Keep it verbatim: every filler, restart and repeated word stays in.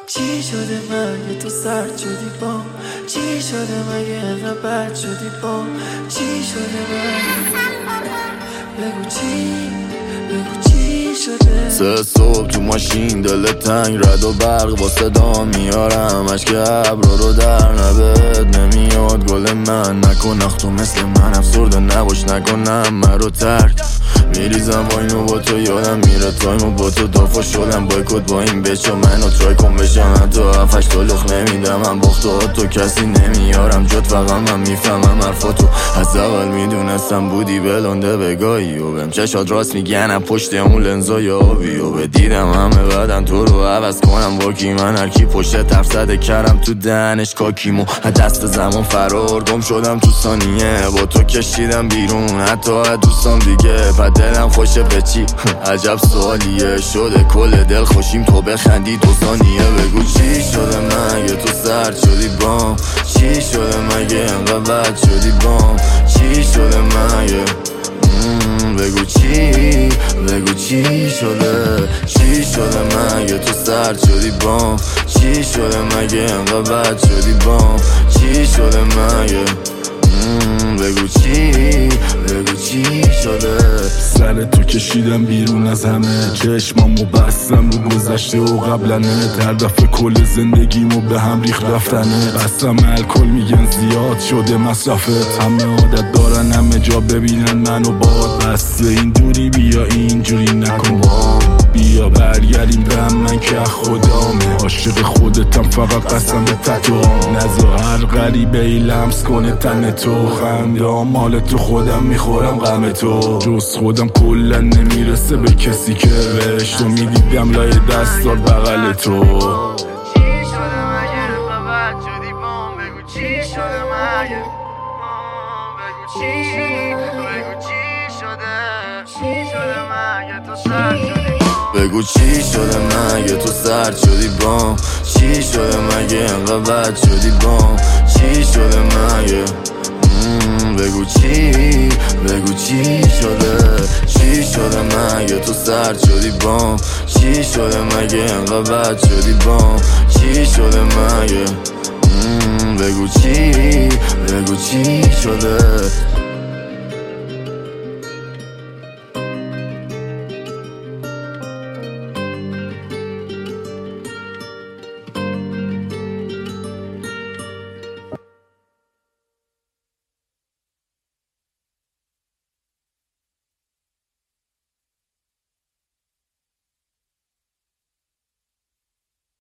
چی شده مگه تو سرد شدی با چی شده مگه اینقدر بد شدی با چی شده مگه بگو چی بگو چی شده. سه صبح تو ماشین دل تنگ رد و برق با صدا میارم اشک ابرا رو در نبد نمیاد گل من نکن اخ تو مثل من افسرده نباش نکنم من رو ترک میریزم با اینو با تو یادم میره تایمو با تو دافا شدم بایکوت با این بچه منو ترای کن بشم حتی هفتش تا لخ نمیدم من باخت تو کسی نمیارم جد فقط من میفهمم حرفاتو از اول میدونستم بودی بلنده بگاهی و بهم چشات راست میگنم پشت اون لنزای آبی و بدیدم همه بعدن تو رو عوض کنم واکی من هرکی پشت ترصده کردم تو دهنش کاکیمو دست زمان فرار گم شدم تو ثانیه با تو کشیدم بیرون حتی از دوستان دیگه پا دلم خوشه به چی عجب سوالیه شده کل دل خوشیم تو بخندی دو ثانیه بگو چی شده مگه تو سرد شدی بام چی شده مگه اینقدر بد شدی بام چی شده مگه بگو چی بگو چی شده چی شده مگه تو سرد شدی بام چی شده مگه اینقدر بد شدی بام چی شده مگه بگو چی بگو چی شده. سر تو کشیدم بیرون از همه چشمامو بستم رو گذشته و قبلنه در دفعه کل زندگیمو به هم ریخت رفتنه بستم الکل میگن زیاد شده مصرفت همه عادت دارن همه جا ببینن منو باد بس این دوری بیا اینجوری نکن با بیا برگردیم به هم من که خدامه عاشق خودتم فقط قسم به تتوام نزا هر غریبه ای لمس کنه تن تو خندام مال تو خودم میخورم غم تو جز خودم کلا نمیرسه به کسی که بهش تو میدیدم لای دستات بغل تو. چی شده مگه اینقدر بد شدی بام بگو چی شده مگه بگو چی بگو چی شده چی شده مگه تو سرد شدی بگو چی شده مگه تو سرد شدی بام چی شده مگه اینقدر بد شدی بام چی شده مگه بگو چی بگو چی شده چی شده مگه تو سرد شدی بام چی شده مگه اینقدر بد شدی بام چی شده مگه بگو چی بگو چی شده.